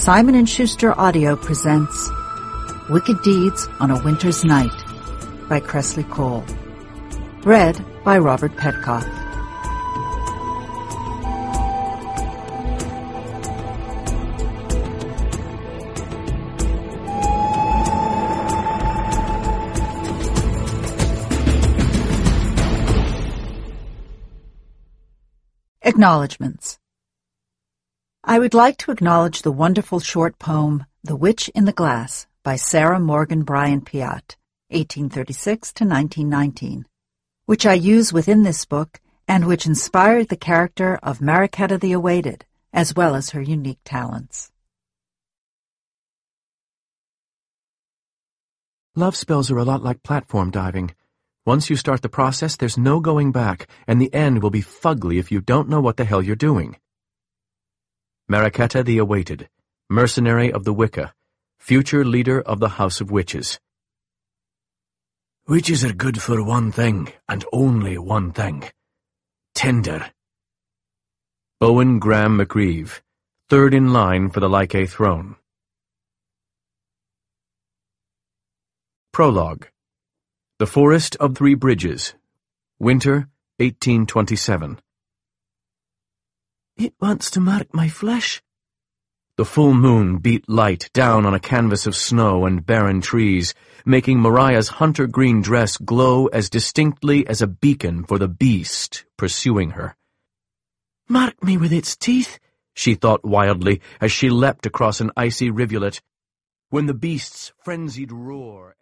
Simon & Schuster Audio presents Wicked Deeds on a Winter's Night by Kresley Cole. Read by Robert Petkoff. Acknowledgements. I would like to acknowledge the wonderful short poem, The Witch in the Glass, by Sarah Morgan Bryan Piatt, 1836 to 1919, which I use within this book and which inspired the character of Mariquetta the Awaited, as well as her unique talents. Love spells are a lot like platform diving. Once you start the process, there's no going back, and the end will be fugly if you don't know what the hell you're doing. Mariquetta the Awaited, mercenary of the Wicca, future leader of the House of Witches. Witches are good for one thing, and only one thing. Tinder. Owen Graham McGreeve, third in line for the Lycae throne. Prologue. The Forest of Three Bridges. Winter, 1827. It wants to mark my flesh. The full moon beat light down on a canvas of snow and barren trees, making Mariah's hunter-green dress glow as distinctly as a beacon for the beast pursuing her. Mark me with its teeth, she thought wildly as she leapt across an icy rivulet, when the beast's frenzied roar